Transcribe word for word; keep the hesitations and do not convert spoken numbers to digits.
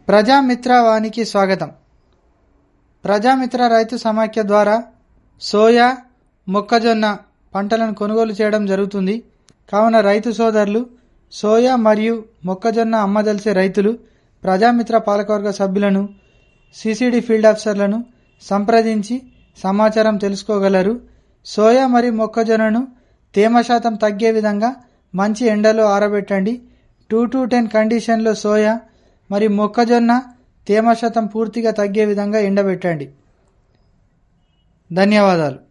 ప్రజామిత్ర వానికి స్వాగతం. ప్రజామిత్ర రైతు సమాఖ్య ద్వారా సోయా, మొక్కజొన్న పంటలను కొనుగోలు చేయడం జరుగుతుంది. కావున రైతు సోదరులు సోయా మరియు మొక్కజొన్న అమ్మదలిసే రైతులు ప్రజామిత్ర పాలకవర్గ సభ్యులను, సిసిడి ఫీల్డ్ ఆఫీసర్లను సంప్రదించి సమాచారం తెలుసుకోగలరు. సోయా మరియు మొక్కజొన్నను తేమ శాతం తగ్గే విధంగా మంచి ఎండలో ఆరబెట్టండి. టూ టు టెన్ కండిషన్లో సోయా మరియు మొక్కజొన్న తేమ శాతం పూర్తిగా తగ్గే విధంగా ఎండబెట్టండి. ధన్యవాదాలు.